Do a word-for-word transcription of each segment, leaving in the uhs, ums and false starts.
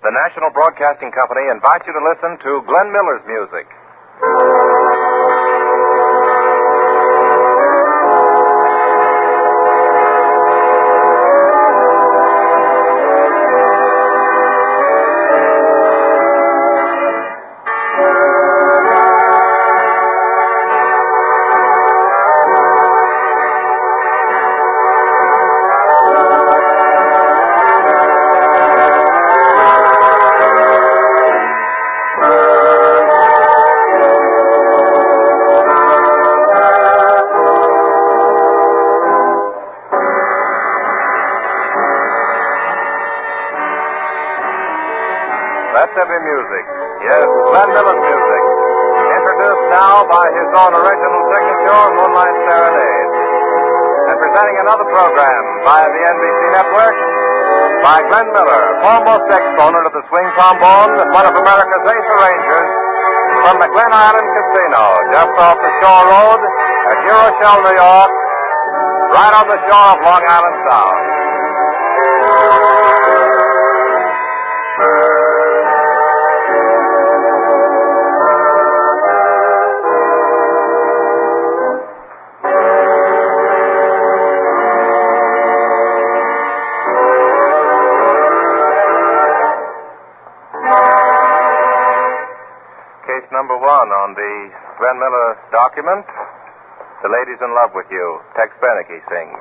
the National Broadcasting Company invites you to listen to Glenn Miller's music. That's heavy music. Yes, Glenn Miller's music. Introduced now by his own original signature, Moonlight Serenade. And presenting another program by the N B C Network, by Glenn Miller, foremost exponent of the swing trombone and one of America's ace arrangers, from the Glen Island Casino, just off the Shore Road at New Rochelle, New York, right on the shore of Long Island Sound. Number one on the Glenn Miller document, The Lady's in Love with You. Tex Beneke sings.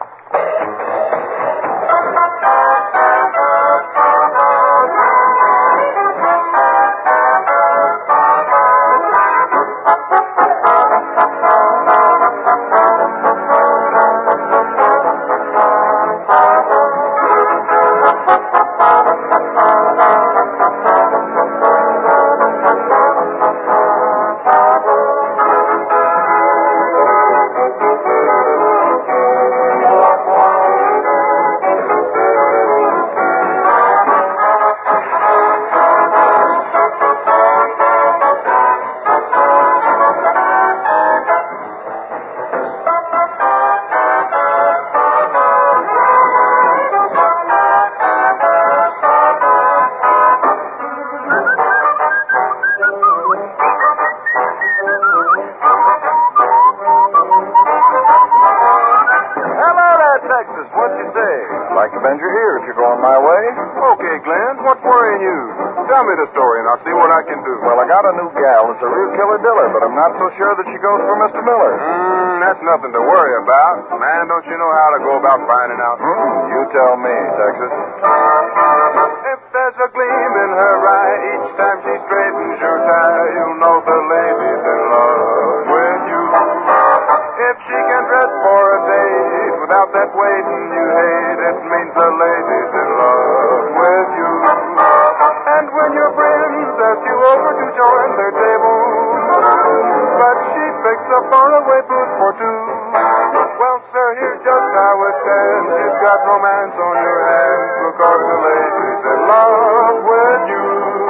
Tell me the story, and I'll see what I can do. Well, I got a new gal that's a real killer diller, but I'm not so sure that she goes for Mister Miller. Mm, that's nothing to worry about. Man, don't you know how to go about finding out? Mm, you tell me, Texas. If there's a gleam in her eye each time she straightens your tie, you'll know the lady's in love with you. If she can dress for a date without that waiting you hate, it means the lady's in love with you. And when your friends ask you over to join their table, but she picks up faraway food for two, well, sir, here's just how it stands. You've got romance on your hands because the lady's in love with you.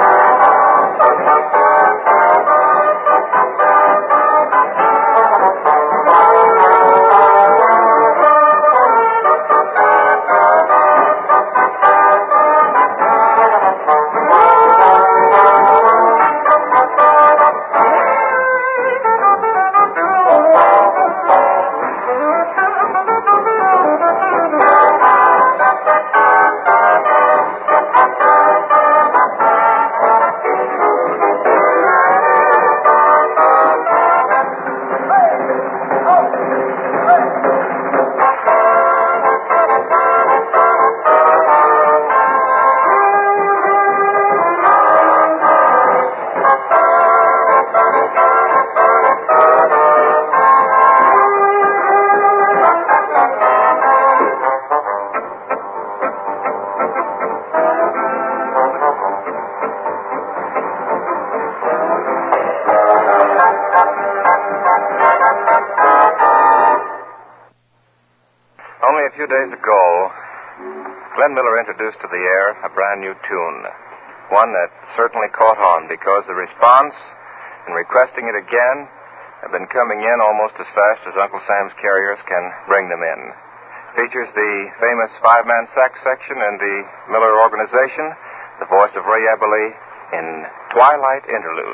Only a few days ago, Glenn Miller introduced to the air a brand new tune, one that certainly caught on because the response in requesting it again have been coming in almost as fast as Uncle Sam's carriers can bring them in. Features the famous five-man sax section in the Miller Organization, the voice of Ray Eberly in Twilight Interlude.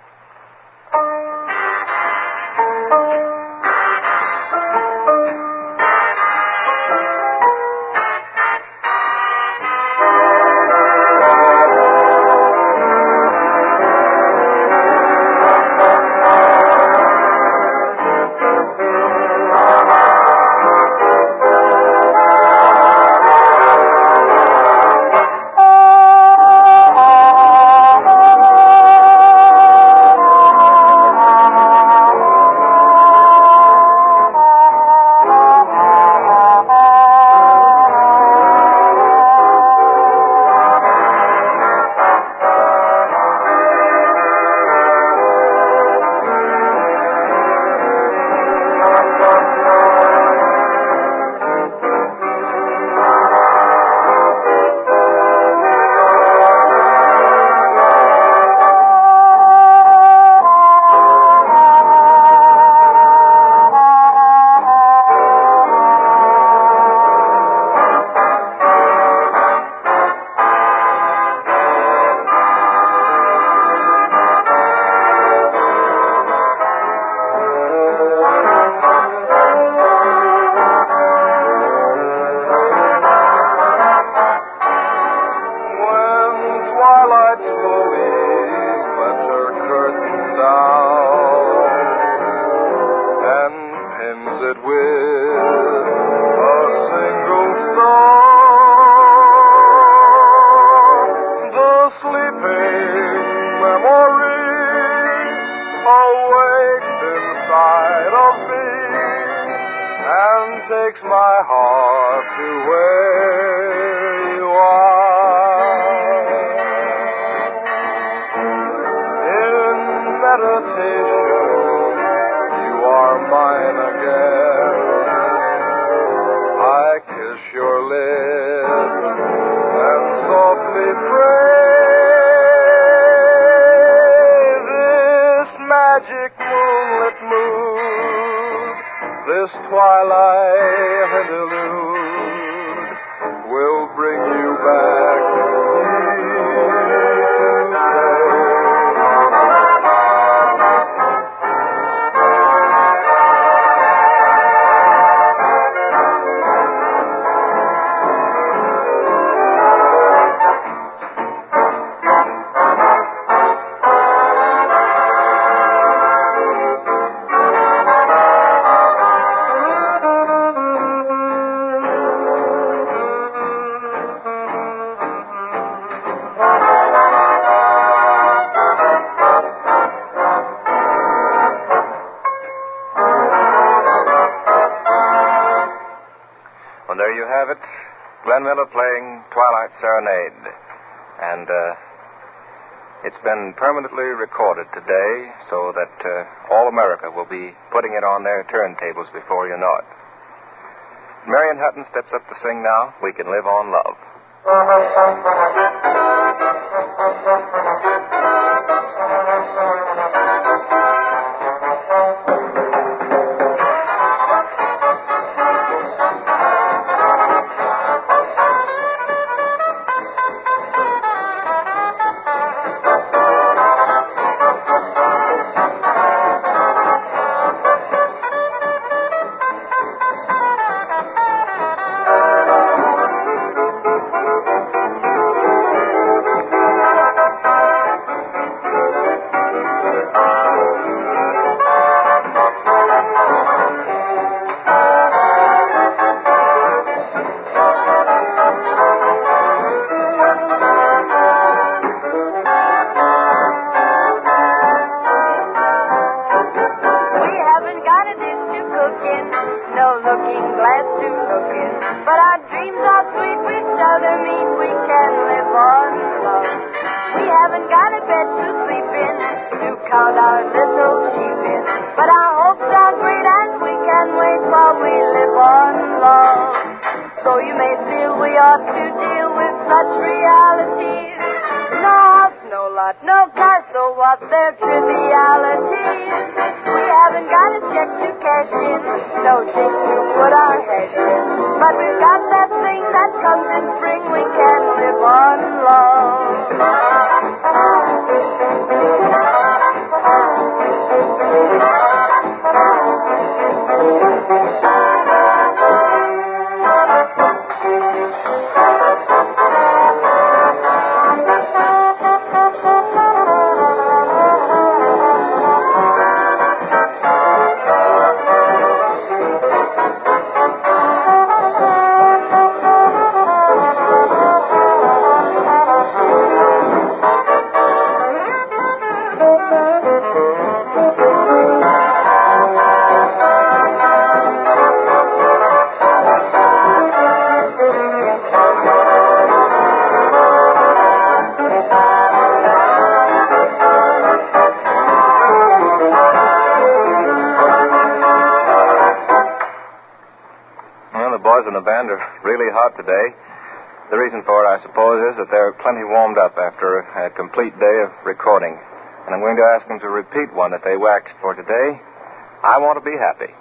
Takes my heart to where you are. In meditation, you are mine again. I kiss your lips and softly pray. This magic moonlit mood, this twilight interlude will bring you back to Well, there you have it, Glenn Miller playing Twilight Serenade. And uh, it's been permanently recorded today so that uh, all America will be putting it on their turntables before you know it. Marion Hutton steps up to sing now, We Can Live on Love. Count our little sheep in, but our hopes are great and we can wait while we live on love. So you may feel we ought to deal with such realities. No house, no lot, no car, so what's their trivialities? We haven't got a check to cash in, no dish to put our hash in, but we've got that thing that comes in spring, we can live on love. and the band are really hot today. The reason for it, I suppose, is that they're plenty warmed up after a complete day of recording. And I'm going to ask them to repeat one that they waxed for today. I Want to Be Happy.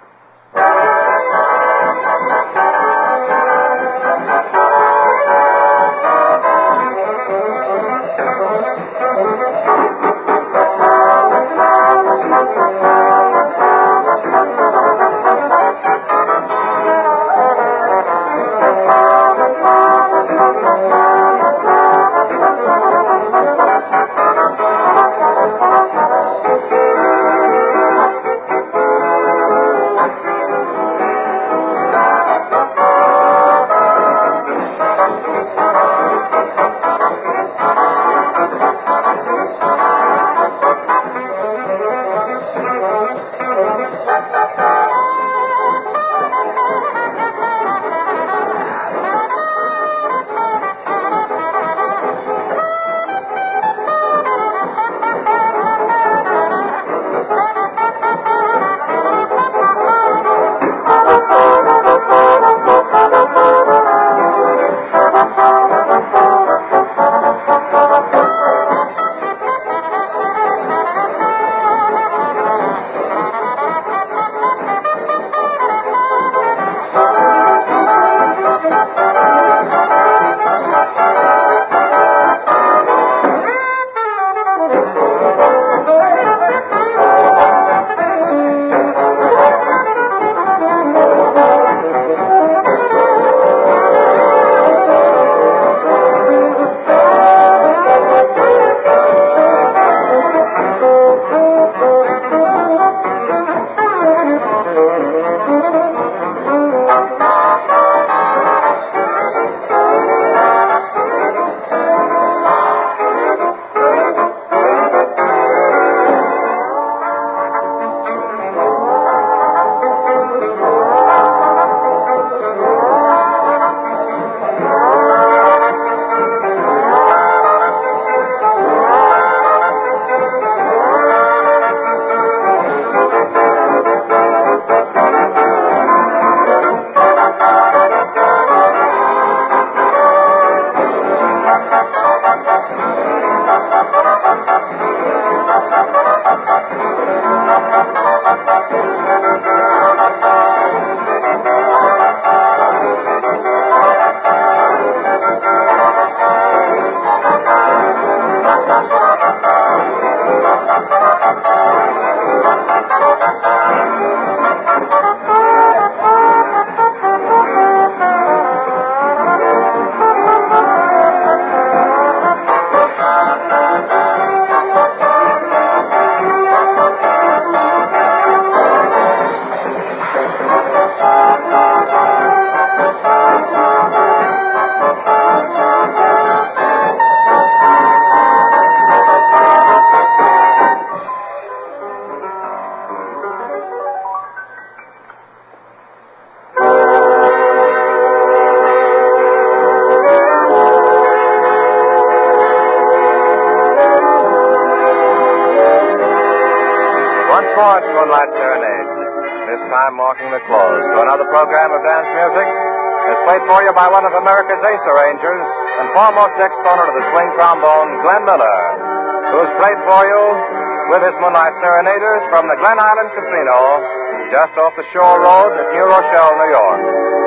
More Moonlight Serenade, this time marking the close to another program of dance music, is played for you by one of America's ace arrangers and foremost exponent of the swing trombone, Glenn Miller, who's played for you with his Moonlight Serenaders from the Glen Island Casino, just off the Shore Road at New Rochelle, New York.